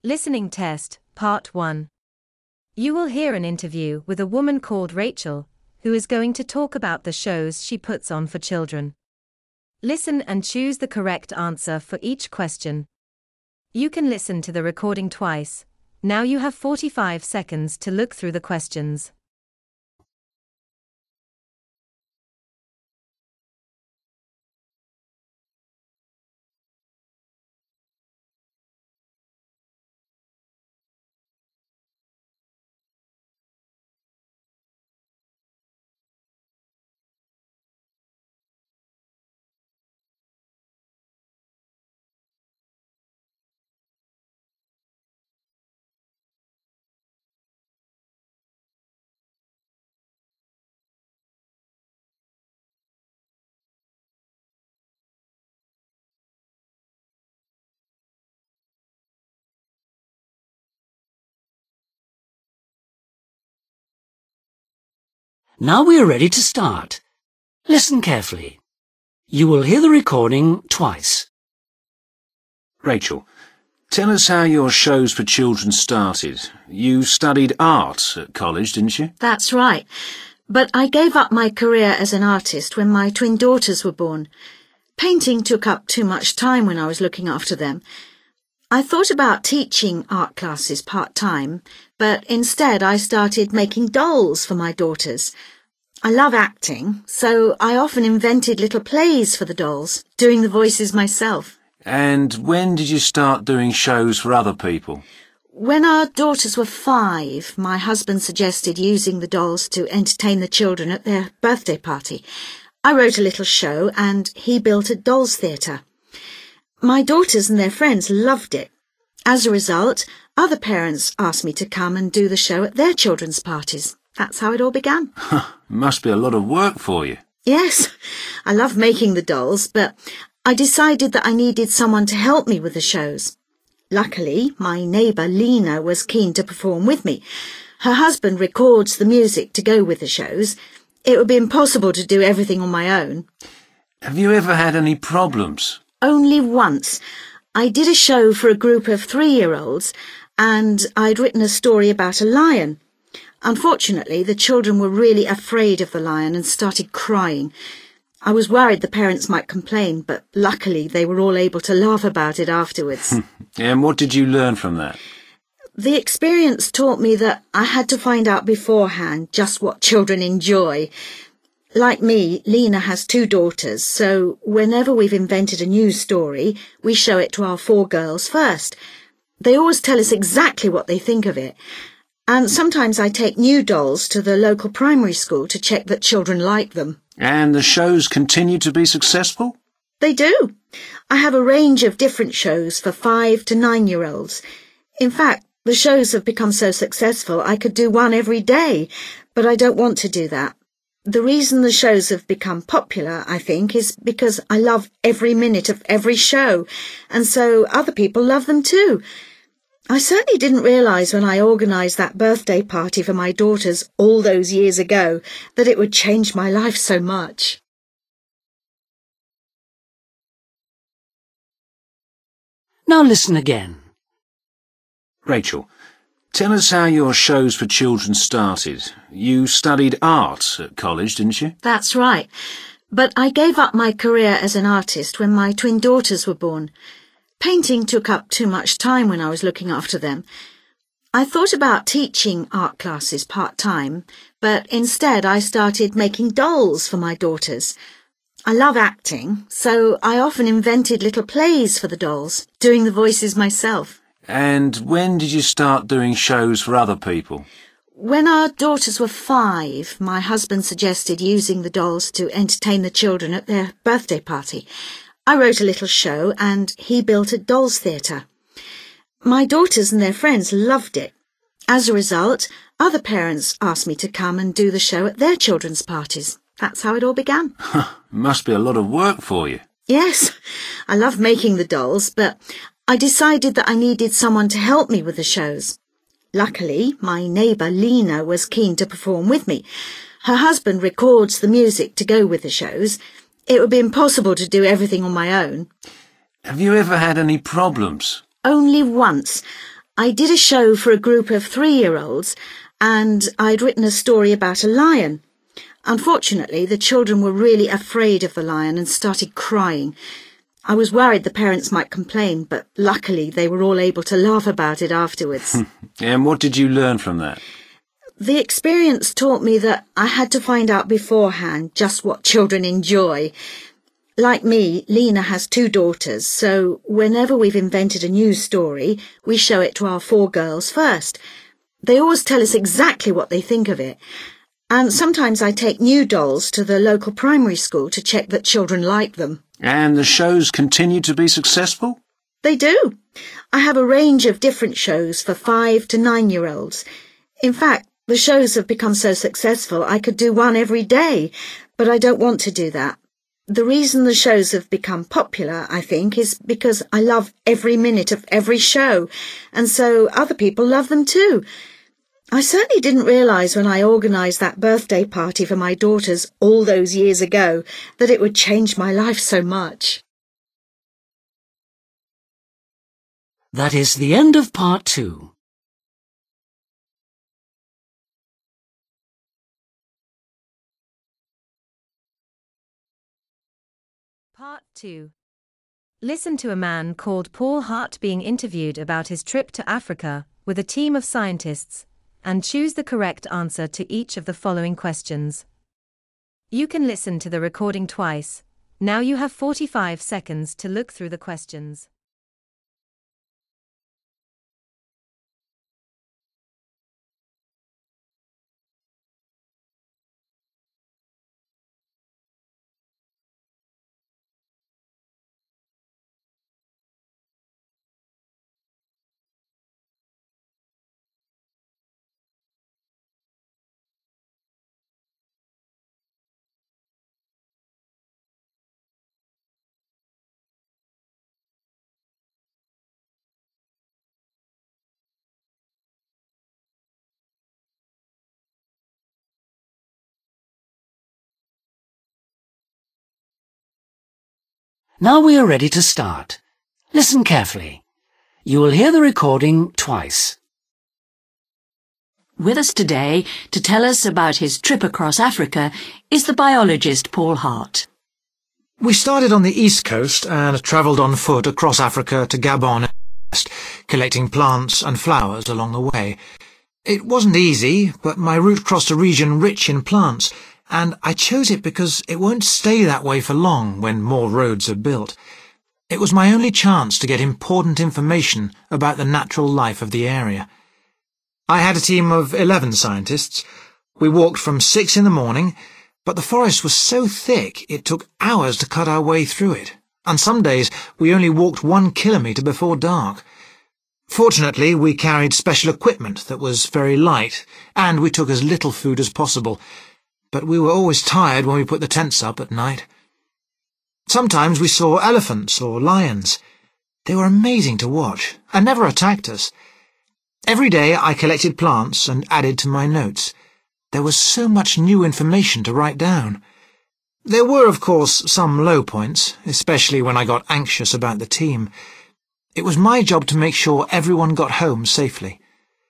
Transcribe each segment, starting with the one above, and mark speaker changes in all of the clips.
Speaker 1: Listening Test, Part 1. You will hear an interview with a woman called Rachel, who is going to talk about the shows she puts on for children. Listen and choose the correct answer for each question. You can listen to the recording twice. Now you have 45 seconds to look through the questions.
Speaker 2: Now we are ready to start. Listen carefully. You will hear the recording twice.
Speaker 3: Rachel, tell us how your shows for children started. You studied art at college, didn't you?
Speaker 4: That's right. But I gave up my career as an artist when my twin daughters were born. Painting took up too much time when I was looking after them. I thought about teaching art classes part-time, but instead I started making dolls for my daughters. I love acting, so I often invented little plays for the dolls, doing the voices myself.
Speaker 3: And when did you start doing shows for other people?
Speaker 4: When our daughters were 5, my husband suggested using the dolls to entertain the children at their birthday party. I wrote a little show and he built a dolls' theatre. My daughters and their friends loved it. As a result, other parents asked me to come and do the show at their children's parties. That's how it all began.
Speaker 3: Must be a lot of work for you.
Speaker 4: Yes, I love making the dolls, but I decided that I needed someone to help me with the shows. Luckily, my neighbour Lena was keen to perform with me. Her husband records the music to go with the shows. It would be impossible to do everything on my own.
Speaker 3: Have you ever had any problems?
Speaker 4: Only once. I did a show for a group of 3-year-olds and I'd written a story about a lion. Unfortunately, the children were really afraid of the lion and started crying. I was worried the parents might complain, but luckily they were all able to laugh about it afterwards.
Speaker 3: And what did you learn from that?
Speaker 4: The experience taught me that I had to find out beforehand just what children enjoy. Like me, Lena has 2 daughters, so whenever we've invented a new story, we show it to our 4 girls first. They always tell us exactly what they think of it. And sometimes I take new dolls to the local primary school to check that children like them.
Speaker 3: And the shows continue to be successful?
Speaker 4: They do. I have a range of different shows for 5 to 9-year-olds. In fact, the shows have become so successful I could do one every day, but I don't want to do that. The reason the shows have become popular, I think, is because I love every minute of every show, and so other people love them too. I certainly didn't realise when I organised that birthday party for my daughters all those years ago that it would change my life so much.
Speaker 2: Now listen again.
Speaker 3: Rachel, tell us how your shows for children started. You studied art at college, didn't you?
Speaker 4: That's right. But I gave up my career as an artist when my twin daughters were born. Painting took up too much time when I was looking after them. I thought about teaching art classes part-time, but instead I started making dolls for my daughters. I love acting, so I often invented little plays for the dolls, doing the voices myself.
Speaker 3: And when did you start doing shows for other people?
Speaker 4: When our daughters were 5, my husband suggested using the dolls to entertain the children at their birthday party. I wrote a little show and he built a dolls' theatre. My daughters and their friends loved it. As a result, other parents asked me to come and do the show at their children's parties. That's how it all began.
Speaker 3: Must be a lot of work for you.
Speaker 4: Yes, I love making the dolls, but I decided that I needed someone to help me with the shows. Luckily, my neighbour Lena was keen to perform with me. Her husband records the music to go with the shows. It would be impossible to do everything on my own.
Speaker 3: Have you ever had any problems?
Speaker 4: Only once. I did a show for a group of 3-year-olds and I'd written a story about a lion. Unfortunately, the children were really afraid of the lion and started crying. I was worried the parents might complain, but luckily they were all able to laugh about it afterwards.
Speaker 3: And what did you learn from that?
Speaker 4: The experience taught me that I had to find out beforehand just what children enjoy. Like me, Lena has 2 daughters, so whenever we've invented a new story, we show it to our 4 girls first. They always tell us exactly what they think of it. And sometimes I take new dolls to the local primary school to check that children like them.
Speaker 3: And the shows continue to be successful?
Speaker 4: They do. I have a range of different shows for 5 to 9-year-olds. In fact, the shows have become so successful I could do one every day, but I don't want to do that. The reason the shows have become popular, I think, is because I love every minute of every show, and so other people love them too. I certainly didn't realise when I organised that birthday party for my daughters all those years ago that it would change my life so much.
Speaker 2: That is the end of part 2.
Speaker 1: Part 2. Listen to a man called Paul Hart being interviewed about his trip to Africa with a team of scientists, and choose the correct answer to each of the following questions. You can listen to the recording twice. Now you have 45 seconds to look through the questions.
Speaker 2: Now we are ready to start. Listen carefully. You will hear the recording twice.
Speaker 5: With us today to tell us about his trip across Africa is the biologist Paul Hart.
Speaker 6: We started on the east coast and travelled on foot across Africa to Gabon and West, collecting plants and flowers along the way. It wasn't easy, but my route crossed a region rich in plants, and I chose it because it won't stay that way for long when more roads are built. It was my only chance to get important information about the natural life of the area. I had a team of 11 scientists. We walked from 6 in the morning, but the forest was so thick it took hours to cut our way through it, and some days we only walked 1 kilometre before dark. Fortunately, we carried special equipment that was very light, and we took as little food as possible, but we were always tired when we put the tents up at night. Sometimes we saw elephants or lions. They were amazing to watch, and never attacked us. Every day I collected plants and added to my notes. There was so much new information to write down. There were, of course, some low points, especially when I got anxious about the team. It was my job to make sure everyone got home safely.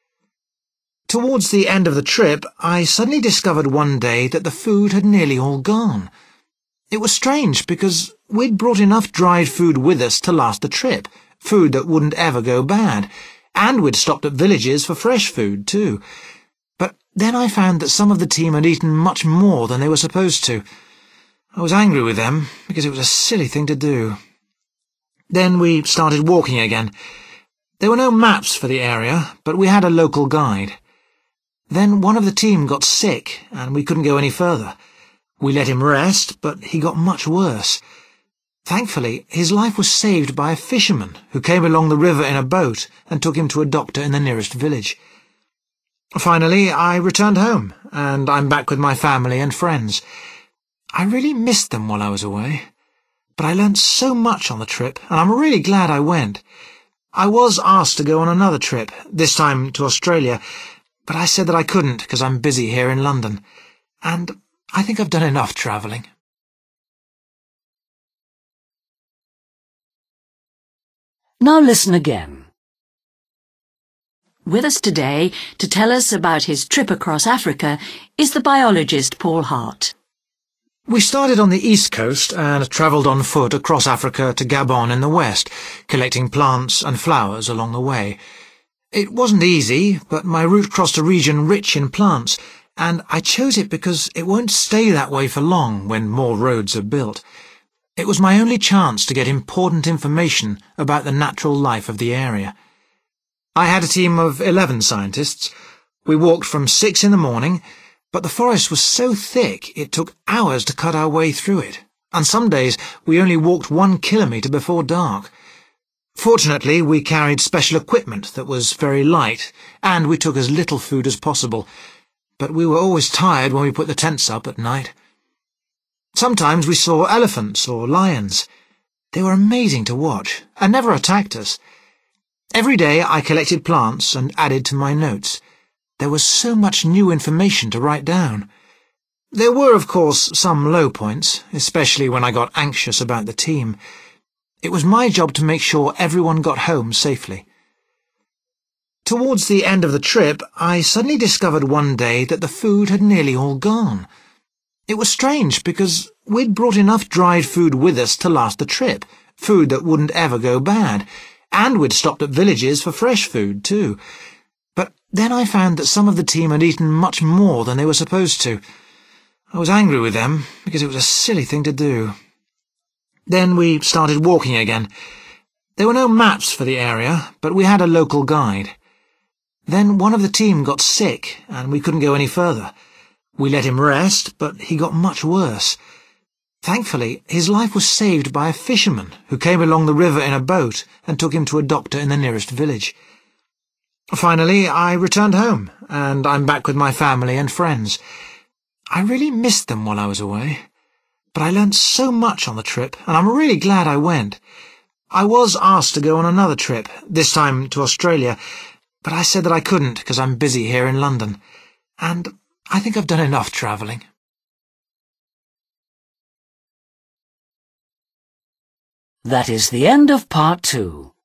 Speaker 6: Towards the end of the trip, I suddenly discovered one day that the food had nearly all gone. It was strange because we'd brought enough dried food with us to last the trip, food that wouldn't ever go bad, and we'd stopped at villages for fresh food too. But then I found that some of the team had eaten much more than they were supposed to. I was angry with them because it was a silly thing to do. Then we started walking again. There were no maps for the area, but we had a local guide. Then one of the team got sick, and we couldn't go any further. We let him rest, but he got much worse. Thankfully, his life was saved by a fisherman who came along the river in a boat and took him to a doctor in the nearest village. Finally, I returned home, and I'm back with my family and friends. I really missed them while I was away, but I learnt so much on the trip, and I'm really glad I went. I was asked to go on another trip, this time to Australia, but I said that I couldn't because I'm busy here in London, and I think I've done enough travelling.
Speaker 2: Now listen again.
Speaker 5: With us today to tell us about his trip across Africa is the biologist Paul Hart.
Speaker 6: We started on the east coast and travelled on foot across Africa to Gabon in the west, collecting plants and flowers along the way. It wasn't easy, but my route crossed a region rich in plants, and I chose it because it won't stay that way for long when more roads are built. It was my only chance to get important information about the natural life of the area. I had a team of 11 scientists. We walked from 6 in the morning, but the forest was so thick it took hours to cut our way through it, and some days we only walked 1 kilometre before dark. Fortunately, we carried special equipment that was very light, and we took as little food as possible, but we were always tired when we put the tents up at night. Sometimes we saw elephants or lions. They were amazing to watch, and never attacked us. Every day I collected plants and added to my notes. There was so much new information to write down. There were, of course, some low points, especially when I got anxious about the team. It was my job to make sure everyone got home safely. Towards the end of the trip, I suddenly discovered one day that the food had nearly all gone. It was strange because we'd brought enough dried food with us to last the trip, food that wouldn't ever go bad, and we'd stopped at villages for fresh food too. But then I found that some of the team had eaten much more than they were supposed to. I was angry with them because it was a silly thing to do. Then we started walking again. There were no maps for the area, but we had a local guide. Then one of the team got sick, and we couldn't go any further. We let him rest, but he got much worse. Thankfully, his life was saved by a fisherman who came along the river in a boat and took him to a doctor in the nearest village. Finally, I returned home, and I'm back with my family and friends. I really missed them while I was away, but I learnt so much on the trip, and I'm really glad I went. I was asked to go on another trip, this time to Australia, but I said that I couldn't because I'm busy here in London, and I think I've done enough travelling.
Speaker 2: That is the end of part 2.